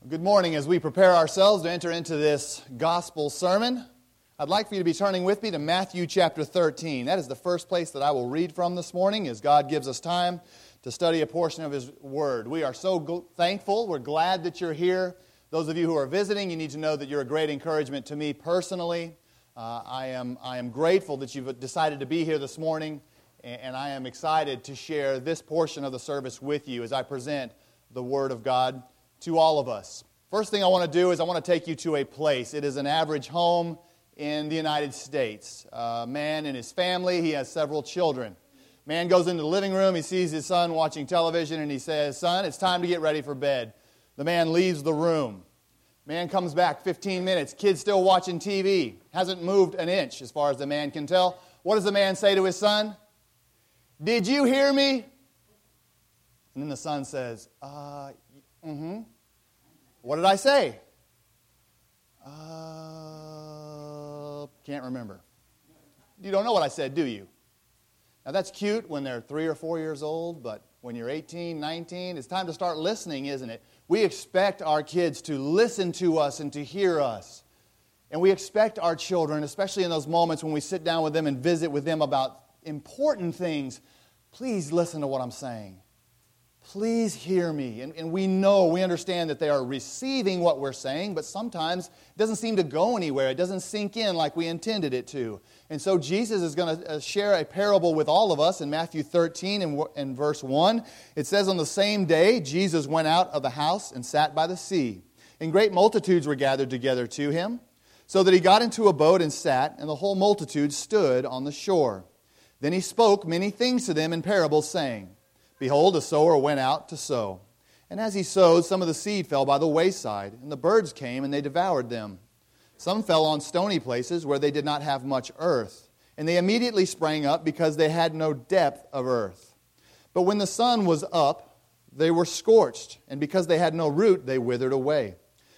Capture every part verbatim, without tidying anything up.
Good morning. As we prepare ourselves to enter into this gospel sermon, I'd like for you to be turning with me to Matthew chapter thirteen. That is the first place that I will read from this morning as God gives us time to study a portion of His Word. We are so gl- thankful. We're glad that you're here. Those of you who are visiting, you need to know that you're a great encouragement to me personally. Uh, I am I am grateful that you've decided to be here this morning, and, and I am excited to share this portion of the service with you as I present the Word of God to all of us. First thing I want to do is I want to take you to a place. It is an average home in the United States. A man and his family, he has several children. Man goes into the living room, he sees his son watching television, and he says, "Son, it's time to get ready for bed." The man leaves the room. Man comes back fifteen minutes, kid's still watching T V, hasn't moved an inch as far as the man can tell. What does the man say to his son? "Did you hear me?" And then the son says, uh, mm-hmm. "What did I say?" Uh, can't remember. You don't know what I said, do you? Now that's cute when they're three or four years old, but when you're eighteen, nineteen, it's time to start listening, isn't it? We expect our kids to listen to us and to hear us. And we expect our children, especially in those moments when we sit down with them and visit with them about important things, please listen to what I'm saying. Please hear me. And, and we know, we understand that they are receiving what we're saying, but sometimes it doesn't seem to go anywhere. It doesn't sink in like we intended it to. And so Jesus is going to share a parable with all of us in Matthew thirteen and, and verse one. It says, "On the same day, Jesus went out of the house and sat by the sea. And great multitudes were gathered together to him, so that he got into a boat and sat, and the whole multitude stood on the shore. Then he spoke many things to them in parables, saying, Behold, a sower went out to sow. And as he sowed, some of the seed fell by the wayside, and the birds came and they devoured them. Some fell on stony places where they did not have much earth, and they immediately sprang up because they had no depth of earth. But when the sun was up, they were scorched, and because they had no root, they withered away.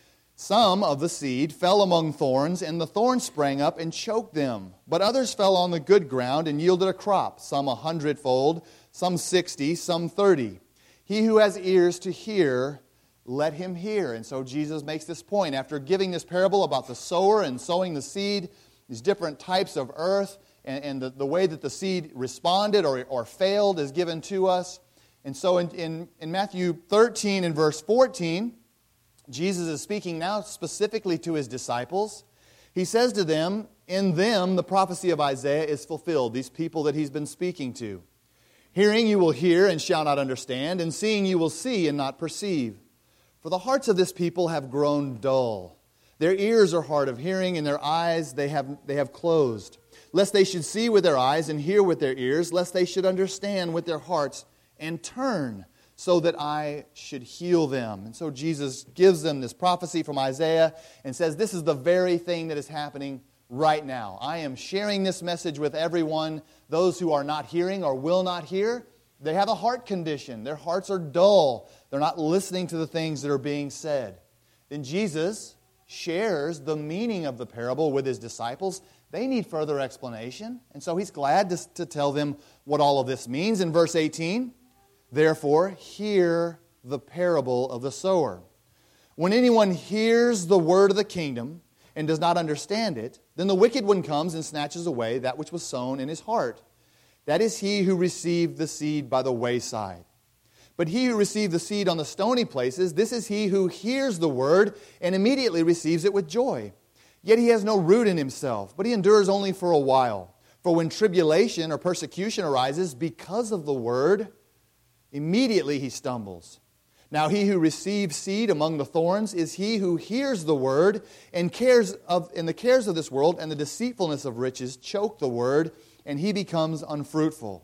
Some of the seed fell among thorns, and the thorns sprang up and choked them. But others fell on the good ground and yielded a crop, some a hundredfold, some sixty, some thirty. He who has ears to hear, let him hear." And so Jesus makes this point. After giving this parable about the sower and sowing the seed, these different types of earth, and, and the, the way that the seed responded or, or failed is given to us. And so in, in, in Matthew thirteen and verse fourteen, Jesus is speaking now specifically to his disciples. He says to them, "In them the prophecy of Isaiah is fulfilled," these people that he's been speaking to. "Hearing you will hear and shall not understand, and seeing you will see and not perceive. For the hearts of this people have grown dull. Their ears are hard of hearing, and their eyes they have, they have closed. Lest they should see with their eyes and hear with their ears, lest they should understand with their hearts and turn, so that I should heal them." And so Jesus gives them this prophecy from Isaiah and says, this is the very thing that is happening right now. I am sharing this message with everyone. Those who are not hearing or will not hear, they have a heart condition. Their hearts are dull. They're not listening to the things that are being said. Then Jesus shares the meaning of the parable with his disciples. They need further explanation. And so he's glad to, to tell them what all of this means. In verse eighteen, "Therefore, hear the parable of the sower. When anyone hears the word of the kingdom and does not understand it, then the wicked one comes and snatches away that which was sown in his heart. That is he who received the seed by the wayside. But he who received the seed on the stony places, this is he who hears the word and immediately receives it with joy. Yet he has no root in himself, but he endures only for a while. For when tribulation or persecution arises because of the word, immediately he stumbles. Now he who receives seed among the thorns is he who hears the word, and cares of and the cares of this world and the deceitfulness of riches choke the word, and he becomes unfruitful.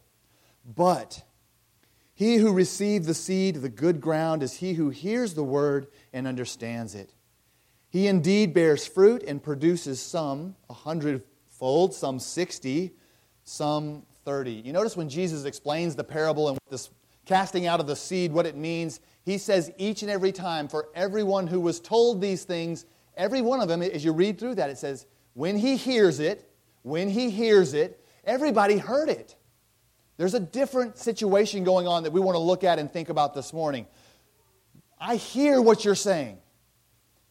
But he who received the seed, the good ground, is he who hears the word and understands it. He indeed bears fruit and produces some a hundredfold, some sixty, some thirty." You notice when Jesus explains the parable and this casting out of the seed, what it means, he says each and every time for everyone who was told these things, every one of them, as you read through that, it says, when he hears it, when he hears it, everybody heard it. There's a different situation going on that we want to look at and think about this morning. I hear what you're saying.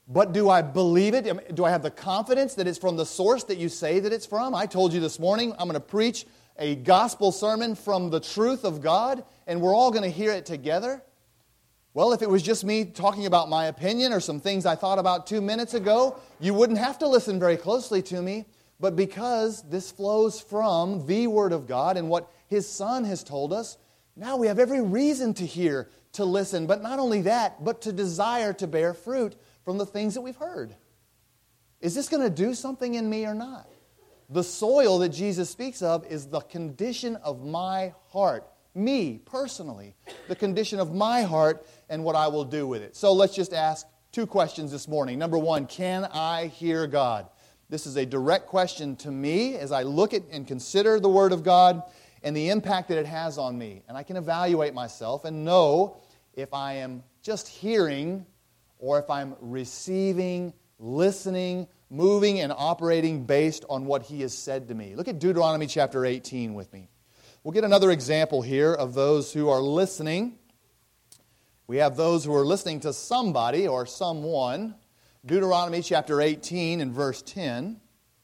But do I believe it? Do I have the confidence that it's from the source that you say that it's from? I told you this morning I'm going to preach a gospel sermon from the truth of God, and we're all going to hear it together. Well, if it was just me talking about my opinion or some things I thought about two minutes ago, you wouldn't have to listen very closely to me. But because this flows from the Word of God and what His Son has told us, now we have every reason to hear, to listen. But not only that, but to desire to bear fruit from the things that we've heard. Is this going to do something in me or not? The soil that Jesus speaks of is the condition of my heart. Me, personally. The condition of my heart and what I will do with it. So let's just ask two questions this morning. Number one, can I hear God? This is a direct question to me as I look at and consider the Word of God and the impact that it has on me. And I can evaluate myself and know if I am just hearing or if I'm receiving, listening, moving and operating based on what He has said to me. Look at Deuteronomy chapter eighteen with me. We'll get another example here of those who are listening. We have those who are listening to somebody or someone. Deuteronomy chapter eighteen and verse ten.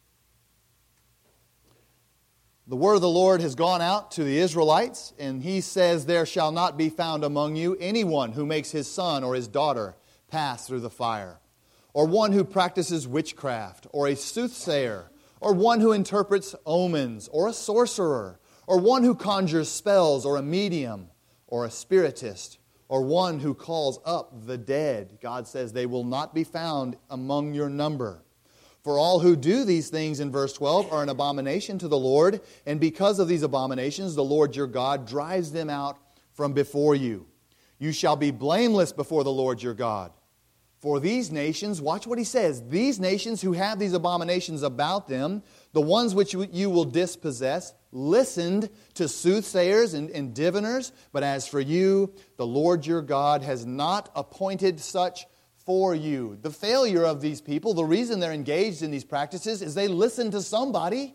The word of the Lord has gone out to the Israelites, and He says, "There shall not be found among you anyone who makes his son or his daughter pass through the fire, or one who practices witchcraft, or a soothsayer, or one who interprets omens, or a sorcerer, or one who conjures spells, or a medium, or a spiritist, or one who calls up the dead." God says they will not be found among your number. "For all who do these things," in verse twelve, "are an abomination to the Lord, and because of these abominations, the Lord your God drives them out from before you. You shall be blameless before the Lord your God. For these nations," watch what He says, "these nations who have these abominations about them, the ones which you will dispossess, listened to soothsayers and, and diviners, but as for you, the Lord your God has not appointed such for you." The failure of these people, the reason they're engaged in these practices is they listen to somebody.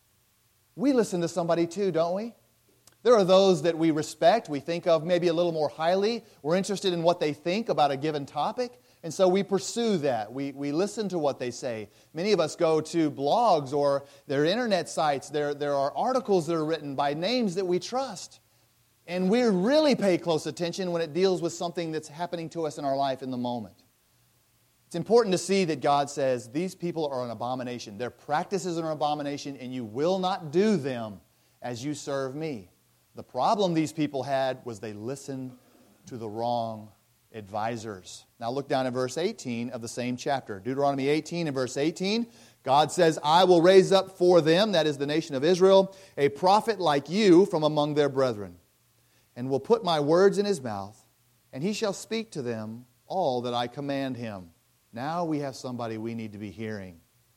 We listen to somebody too, don't we? There are those that we respect, we think of maybe a little more highly. We're interested in what they think about a given topic. And so we pursue that. We we listen to what they say. Many of us go to blogs or their internet sites. There, there are articles that are written by names that we trust. And we really pay close attention when it deals with something that's happening to us in our life in the moment. It's important to see that God says these people are an abomination. Their practices are an abomination, and you will not do them as you serve me. The problem these people had was they listened to the wrong advisors. Now look down at verse eighteen of the same chapter. Deuteronomy eighteen and verse eighteen. God says, "I will raise up for them," that is the nation of Israel, "a prophet like you from among their brethren, and will put my words in his mouth, and he shall speak to them all that I command him." Now we have somebody we need to be hearing.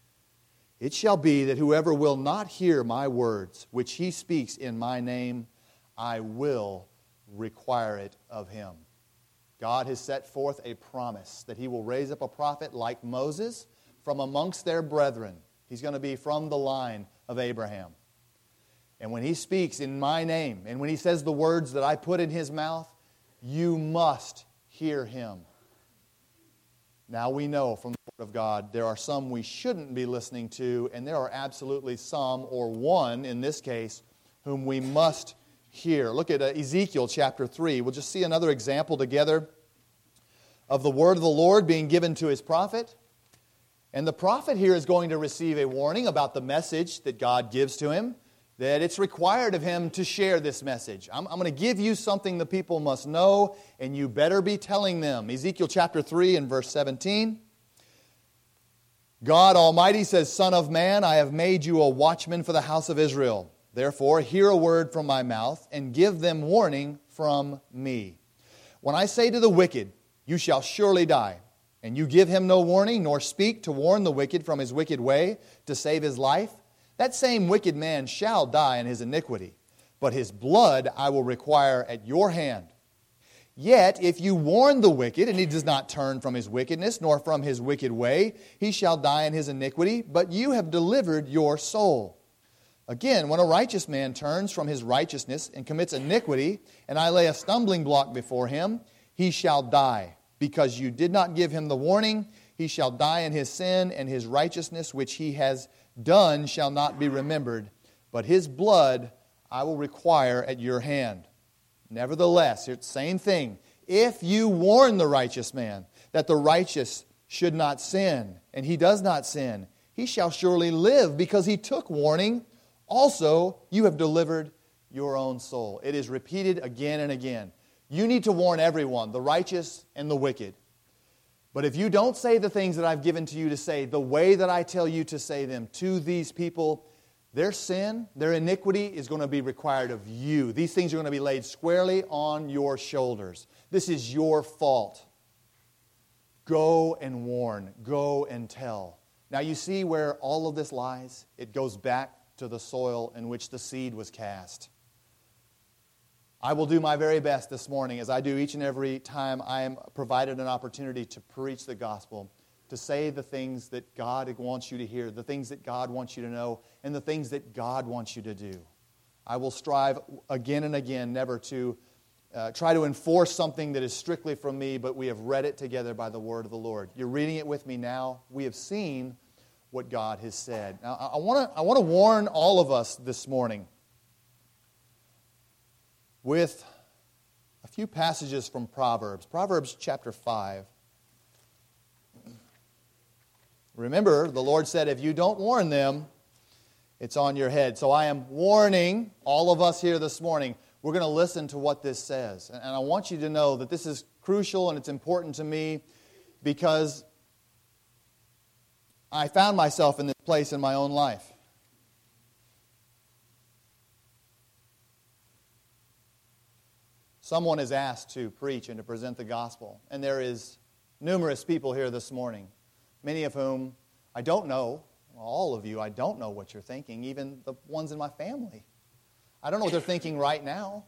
"It shall be that whoever will not hear my words, which he speaks in my name, I will require it of him." God has set forth a promise that He will raise up a prophet like Moses from amongst their brethren. He's going to be from the line of Abraham. And when he speaks in my name, and when he says the words that I put in his mouth, you must hear him. Now we know from the Word of God there are some we shouldn't be listening to, and there are absolutely some, or one in this case, whom we must hear. Look at Ezekiel chapter three. We'll just see another example together of the word of the Lord being given to His prophet. And the prophet here is going to receive a warning about the message that God gives to him, that it's required of him to share this message. I'm, I'm going to give you something the people must know, and you better be telling them. Ezekiel chapter three and verse seventeen. God Almighty says, "Son of man, I have made you a watchman for the house of Israel. Therefore, hear a word from my mouth, and give them warning from me. When I say to the wicked, you shall surely die, and you give him no warning, nor speak to warn the wicked from his wicked way, to save his life, that same wicked man shall die in his iniquity, but his blood I will require at your hand. Yet, if you warn the wicked, and he does not turn from his wickedness, nor from his wicked way, he shall die in his iniquity, but you have delivered your soul. Again, when a righteous man turns from his righteousness and commits iniquity, and I lay a stumbling block before him, he shall die, because you did not give him the warning, He shall die in his sin, and his righteousness which he has done shall not be remembered. But his blood I will require at your hand. Nevertheless, it's the same thing. If you warn the righteous man that the righteous should not sin, and he does not sin, he shall surely live because he took warning. Also, you have delivered your own soul. It is repeated again and again. You need to warn everyone, the righteous and the wicked. But if you don't say the things that I've given to you to say, the way that I tell you to say them to these people, their sin, their iniquity is going to be required of you. These things are going to be laid squarely on your shoulders. This is your fault. Go and warn. Go and tell. Now you see where all of this lies? It goes back to the soil in which the seed was cast. I will do my very best this morning, as I do each and every time I am provided an opportunity to preach the gospel, to say the things that God wants you to hear, the things that God wants you to know, and the things that God wants you to do. I will strive again and again never to uh, try to enforce something that is strictly from me, but we have read it together by the word of the Lord. You're reading it with me now. We have seen what God has said. Now, I want to I want to warn all of us this morning with a few passages from Proverbs. Proverbs chapter five. Remember, the Lord said, if you don't warn them, it's on your head. So I am warning all of us here this morning. We're going to listen to what this says. And I want you to know that this is crucial and it's important to me because I found myself in this place in my own life. Someone is asked to preach and to present the gospel. And there is numerous people here this morning, many of whom I don't know. All of you, I don't know what you're thinking, even the ones in my family. I don't know what they're thinking right now.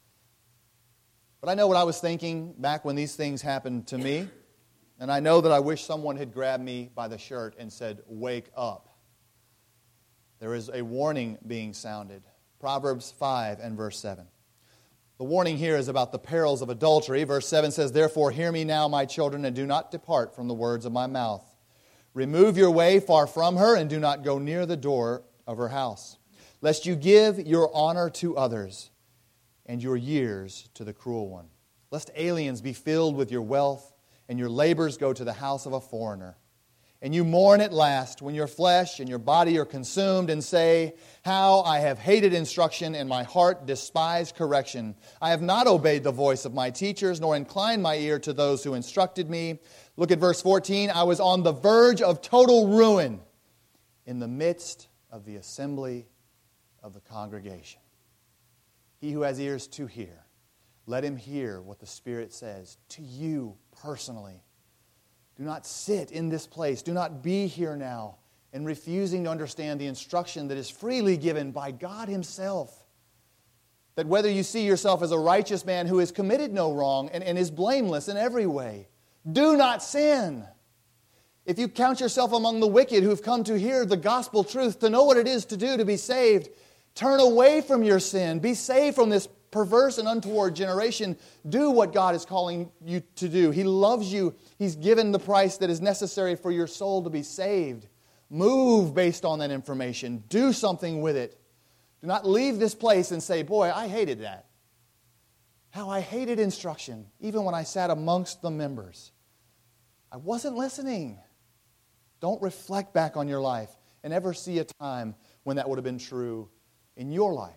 But I know what I was thinking back when these things happened to me. And I know that I wish someone had grabbed me by the shirt and said, wake up. There is a warning being sounded. Proverbs five and verse seven. The warning here is about the perils of adultery. Verse seven says, therefore hear me now, my children, and do not depart from the words of my mouth. Remove your way far from her, and do not go near the door of her house, lest you give your honor to others and your years to the cruel one. Lest aliens be filled with your wealth, and your labors go to the house of a foreigner. And you mourn at last when your flesh and your body are consumed, and say, how I have hated instruction, and my heart despised correction. I have not obeyed the voice of my teachers, nor inclined my ear to those who instructed me. Look at verse fourteen. I was on the verge of total ruin in the midst of the assembly of the congregation. He who has ears to hear, let him hear what the Spirit says to you personally. Do not sit in this place. Do not be here now and refusing to understand the instruction that is freely given by God Himself. That whether you see yourself as a righteous man who has committed no wrong and, and is blameless in every way, do not sin. If you count yourself among the wicked who have come to hear the gospel truth, to know what it is to do to be saved, turn away from your sin. Be saved from this perverse and untoward generation. Do what God is calling you to do. He loves you. He's given the price that is necessary for your soul to be saved. Move based on that information. Do something with it. Do not leave this place and say, boy, I hated that. How I hated instruction, even when I sat amongst the members. I wasn't listening. Don't reflect back on your life and ever see a time when that would have been true in your life.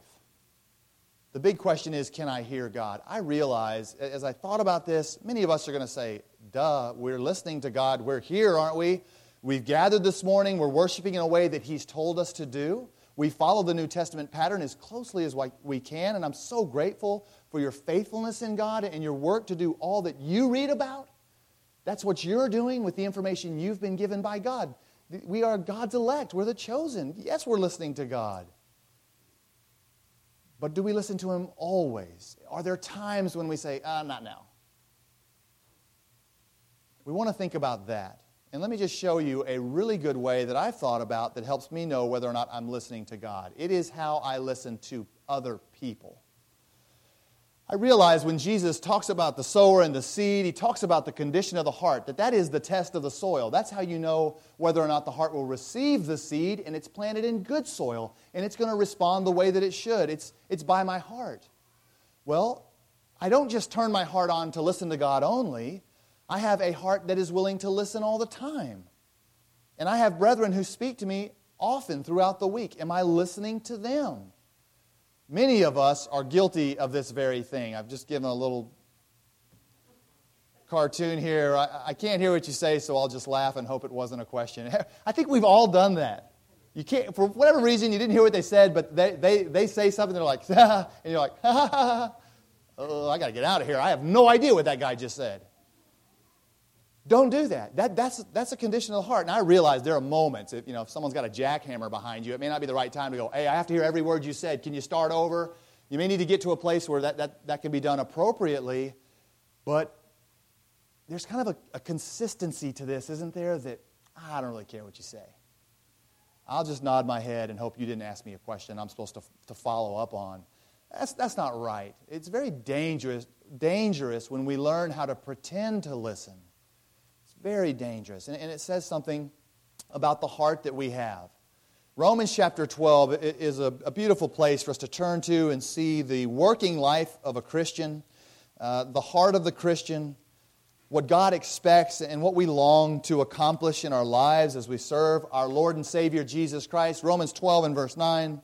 The big question is, can I hear God? I realize, as I thought about this, many of us are going to say, duh, we're listening to God. We're here, aren't we? We've gathered this morning. We're worshiping in a way that He's told us to do. We follow the New Testament pattern as closely as we can, and I'm so grateful for your faithfulness in God and your work to do all that you read about. That's what you're doing with the information you've been given by God. We are God's elect. We're the chosen. Yes, we're listening to God. But do we listen to Him always? Are there times when we say, ah, not now? We want to think about that. And let me just show you a really good way that I've thought about that helps me know whether or not I'm listening to God. It is how I listen to other people. I realize when Jesus talks about the sower and the seed, he talks about the condition of the heart, that that is the test of the soil. That's how you know whether or not the heart will receive the seed, and it's planted in good soil, and it's going to respond the way that it should. It's, it's by my heart. Well, I don't just turn my heart on to listen to God only. I have a heart that is willing to listen all the time. And I have brethren who speak to me often throughout the week. Am I listening to them? Many of us are guilty of this very thing. I've just given a little cartoon here. I, I can't hear what you say, so I'll just laugh and hope it wasn't a question. I think we've all done that. You can't, for whatever reason, you didn't hear what they said, but they, they, they say something, they're like, and you're like, ha, ha, ha. Oh, I got to get out of here. I have no idea what that guy just said. Don't do that. That that's that's a condition of the heart. And I realize there are moments, if you know, if someone's got a jackhammer behind you, it may not be the right time to go, hey, I have to hear every word you said. Can you start over? You may need to get to a place where that, that, that can be done appropriately. But there's kind of a, a consistency to this, isn't there, that I don't really care what you say. I'll just nod my head and hope you didn't ask me a question I'm supposed to, to follow up on. That's, that's not right. It's very dangerous, dangerous when we learn how to pretend to listen. Very dangerous. And, and it says something about the heart that we have. Romans chapter twelve is a, a beautiful place for us to turn to and see the working life of a Christian, uh, the heart of the Christian, what God expects and what we long to accomplish in our lives as we serve our Lord and Savior Jesus Christ. Romans twelve and verse nine,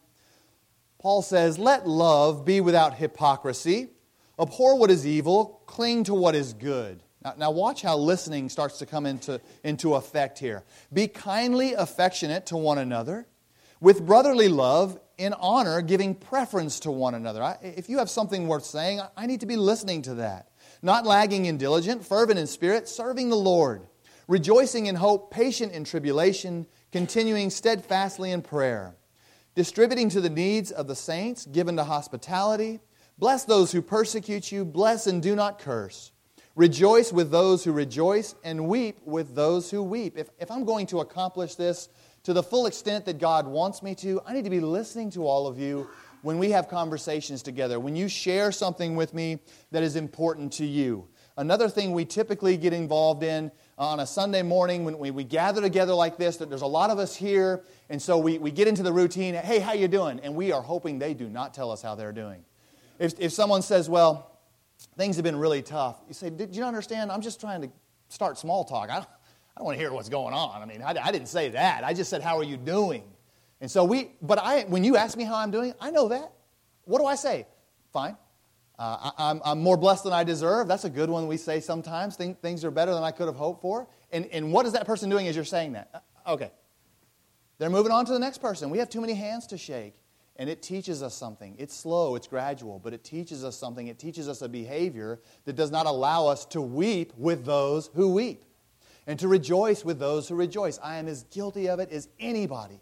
Paul says, let love be without hypocrisy. Abhor what is evil, cling to what is good. Now watch how listening starts to come into, into effect here. Be kindly affectionate to one another, with brotherly love, in honor, giving preference to one another. I, if you have something worth saying, I need to be listening to that. Not lagging in diligence, fervent in spirit, serving the Lord, rejoicing in hope, patient in tribulation, continuing steadfastly in prayer, distributing to the needs of the saints, given to hospitality. Bless those who persecute you, bless and do not curse. Rejoice with those who rejoice, and weep with those who weep. If, if I'm going to accomplish this to the full extent that God wants me to, I need to be listening to all of you when we have conversations together, when you share something with me that is important to you. Another thing we typically get involved in on a Sunday morning when we, we gather together like this, that there's a lot of us here, and so we, we get into the routine, hey, how you doing? And we are hoping they do not tell us how they're doing. If, if someone says, well, things have been really tough. You say, did you understand? I'm just trying to start small talk. I don't, I don't want to hear what's going on. I mean, I, I didn't say that. I just said, how are you doing? And so we, but I, when you ask me how I'm doing, I know that. What do I say? Fine. Uh, I, I'm, I'm more blessed than I deserve. That's a good one we say sometimes. Think, things are better than I could have hoped for. And, and what is that person doing as you're saying that? Uh, okay. They're moving on to the next person. We have too many hands to shake. And it teaches us something. It's slow, it's gradual, but it teaches us something. It teaches us a behavior that does not allow us to weep with those who weep and to rejoice with those who rejoice. I am as guilty of it as anybody.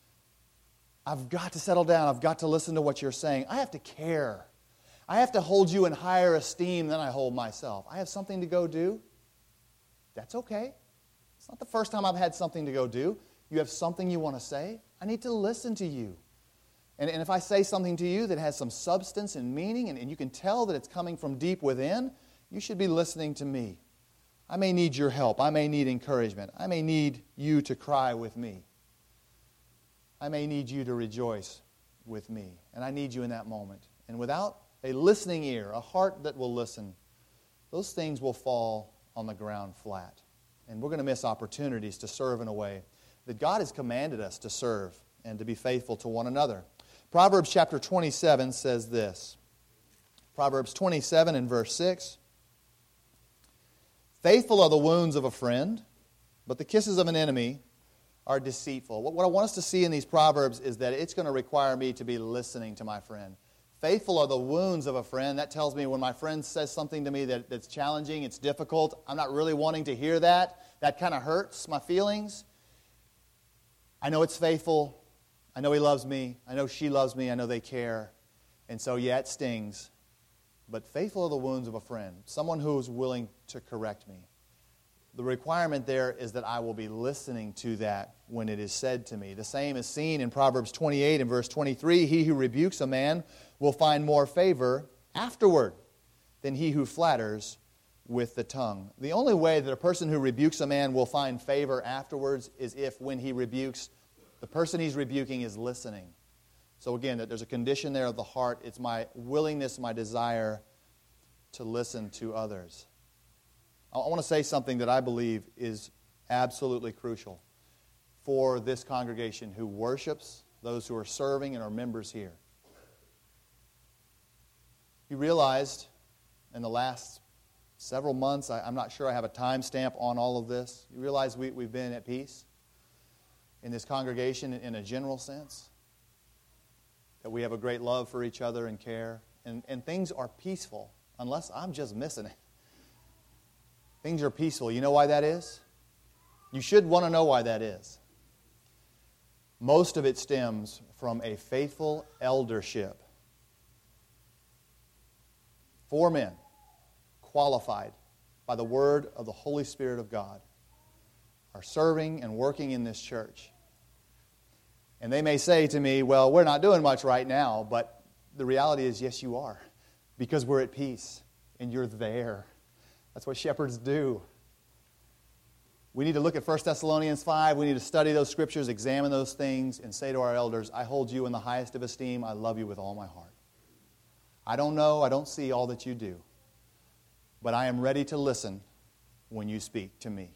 I've got to settle down. I've got to listen to what you're saying. I have to care. I have to hold you in higher esteem than I hold myself. I have something to go do. That's okay. It's not the first time I've had something to go do. You have something you want to say. I need to listen to you. And, and if I say something to you that has some substance and meaning, and, and you can tell that it's coming from deep within, you should be listening to me. I may need your help. I may need encouragement. I may need you to cry with me. I may need you to rejoice with me. And I need you in that moment. And without a listening ear, a heart that will listen, those things will fall on the ground flat. And we're going to miss opportunities to serve in a way that God has commanded us to serve and to be faithful to one another. Proverbs chapter twenty-seven says this. Proverbs twenty-seven and verse six. Faithful are the wounds of a friend, but the kisses of an enemy are deceitful. What I want us to see in these Proverbs is that it's going to require me to be listening to my friend. Faithful are the wounds of a friend. That tells me when my friend says something to me that, that's challenging, it's difficult, I'm not really wanting to hear that. That kind of hurts my feelings. I know it's faithful. I know he loves me. I know she loves me. I know they care. And so, yeah, it stings. But faithful are the wounds of a friend, someone who is willing to correct me. The requirement there is that I will be listening to that when it is said to me. The same is seen in Proverbs twenty-eight and verse twenty-three. He who rebukes a man will find more favor afterward. than he who flatters with the tongue. The only way that a person who rebukes a man will find favor afterwards is if, when he rebukes, the person he's rebuking is listening. So again, that there's a condition there of the heart. It's my willingness, my desire to listen to others. I want to say something that I believe is absolutely crucial for this congregation who worships, those who are serving and are members here. You realized in the last several months, I, I'm not sure I have a time stamp on all of this, you realize we, we've been at peace in this congregation in a general sense, that we have a great love for each other and care, and, and things are peaceful, unless I'm just missing it. Things are peaceful. You know why that is? You should want to know why that is. Most of it stems from a faithful eldership. Four men qualified by the word of the Holy Spirit of God are serving and working in this church. And they may say to me, well, we're not doing much right now, but the reality is, yes, you are, because we're at peace and you're there. That's what shepherds do. We need to look at First Thessalonians five. We need to study those scriptures, examine those things, and say to our elders, I hold you in the highest of esteem. I love you with all my heart. I don't know, I don't see all that you do, but I am ready to listen when you speak to me.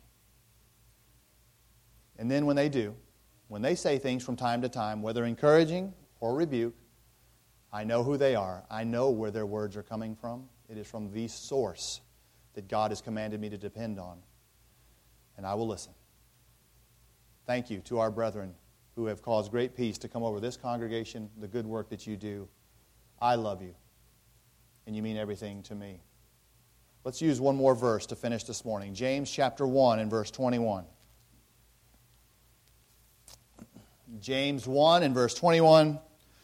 And then when they do, when they say things from time to time, whether encouraging or rebuke, I know who they are. I know where their words are coming from. It is from the source that God has commanded me to depend on. And I will listen. Thank you to our brethren who have caused great peace to come over this congregation, the good work that you do. I love you, and you mean everything to me. Let's use one more verse to finish this morning. James chapter one and verse twenty-one. James one and verse twenty-one.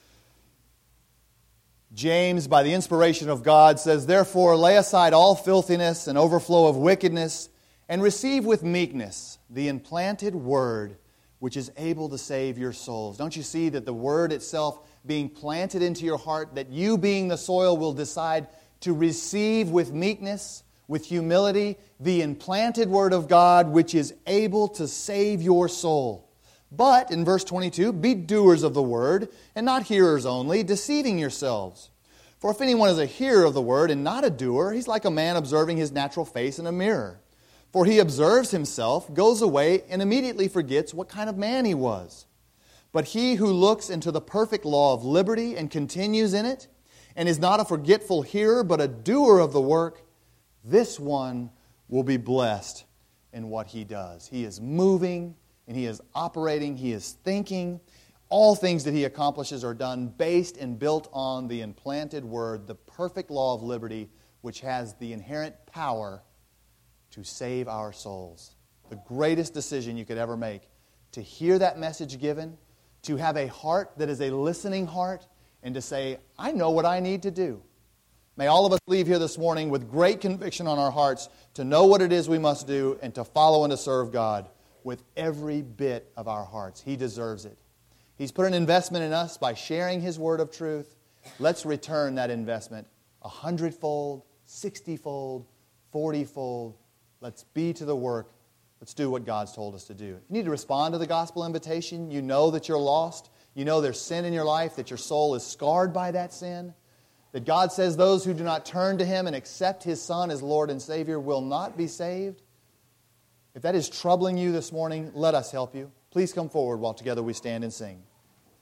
James, by the inspiration of God, says, therefore lay aside all filthiness and overflow of wickedness, and receive with meekness the implanted word which is able to save your souls. Don't you see that the word itself being planted into your heart, that you being the soil will decide to receive with meekness, with humility, the implanted word of God which is able to save your soul. But, in verse twenty-two, be doers of the word, and not hearers only, deceiving yourselves. For if anyone is a hearer of the word and not a doer, he's like a man observing his natural face in a mirror. For he observes himself, goes away, and immediately forgets what kind of man he was. But he who looks into the perfect law of liberty and continues in it, and is not a forgetful hearer, but a doer of the work, this one will be blessed in what he does. He is moving, and he is operating, he is thinking. All things that he accomplishes are done based and built on the implanted word, the perfect law of liberty, which has the inherent power to save our souls. The greatest decision you could ever make, to hear that message given, to have a heart that is a listening heart, and to say, I know what I need to do. May all of us leave here this morning with great conviction on our hearts to know what it is we must do and to follow and to serve God with every bit of our hearts. He deserves it. He's put an investment in us by sharing His word of truth. Let's return that investment a hundredfold, sixtyfold, fortyfold. Let's be to the work. Let's do what God's told us to do. If you need to respond to the gospel invitation, you know that you're lost. You know there's sin in your life, that your soul is scarred by that sin. That God says those who do not turn to Him and accept His Son as Lord and Savior will not be saved. If that is troubling you this morning, let us help you. Please come forward while together we stand and sing.